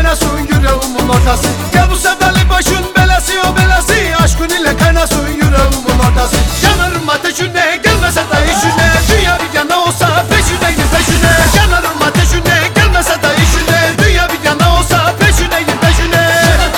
kaynasın yüreğimin ortası. Gel bu sevdalı başın belası o belası, aşkın ile kaynasın yüreğimin ortası. Yanarım ateşine gelmese de işine, dünya bir yana olsa peşine gir peşine. Yanarım ateşine gelmese de işine, dünya bir yana olsa peşine gir peşine.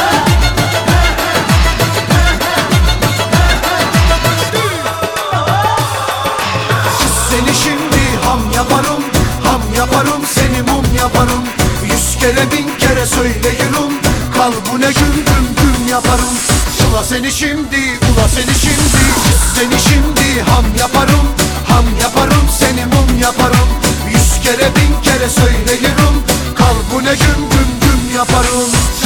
Seni şimdi ham yaparım, ham yaparım, seni mum yaparım. 100 kere 1000 kere söyleyirim, kalbine güm güm güm yaparım. Ula seni şimdi, ula seni şimdi, seni şimdi ham yaparım, ham yaparım, seni mum yaparım. 100 kere 1000 kere söyleyirim, kalbine güm güm güm yaparım.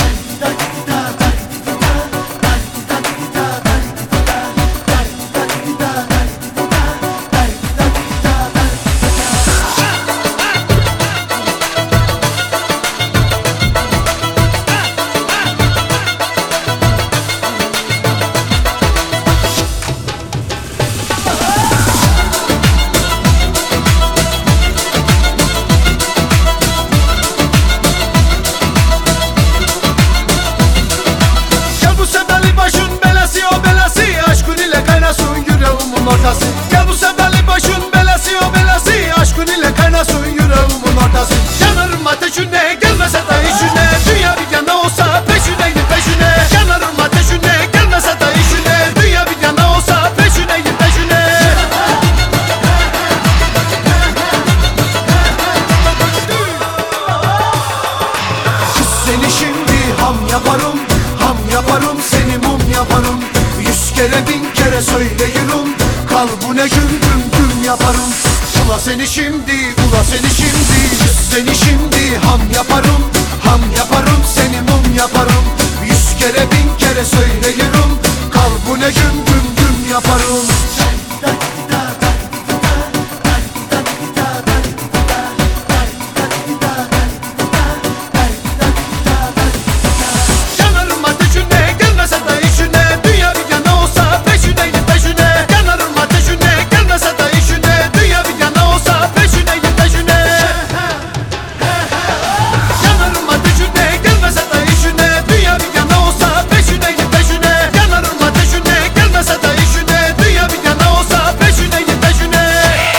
Ortası. Gel bu sevdalı başın belası o belası, aşkın ile kaynasın yüreğimin ortası. Yanarım ateşine gelmese de işine, dünya bir yana olsa peşine gir peşine. Yanarım ateşine gelmese de işine, dünya bir yana olsa peşine gir peşine. Seni şimdi ham yaparım, ham yaparım, seni mum yaparım. 100 kere 1000 kere söyleyirim, kalbine güm güm güm yaparım. Ula seni şimdi, ula seni şimdi, seni şimdi ham yaparım, ham yaparım, seni mum yaparım. 100 kere 1000 kere söyleyirim, kalbine güm güm güm yaparım. Yanarım ateşine gelmese de işine, dünya bir yana olsa peşine gir peşine. Yanarım ateşine gelmese de işine, dünya bir yana olsa peşine gir peşine. Yanarım ateşine gelmese de işine, dünya bir yana olsa peşine gir peşine. Yanarım ateşine gelmese de işine, dünya bir yana olsa peşine gir peşine.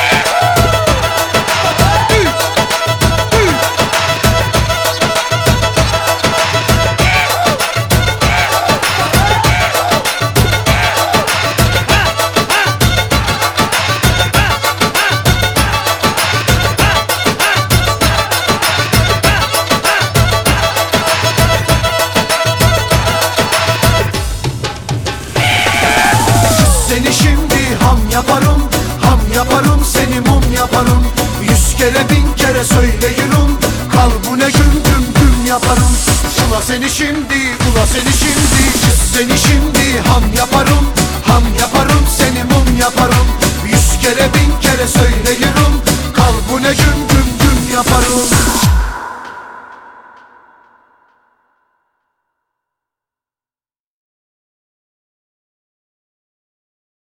Seni şimdi ham yaparım, ham yaparım, seni mum yaparım. 100 kere 1000 kere söyleyirim, kalbine güm güm güm yaparım. Ula seni şimdi, ula seni şimdi, seni şimdi ham yaparım,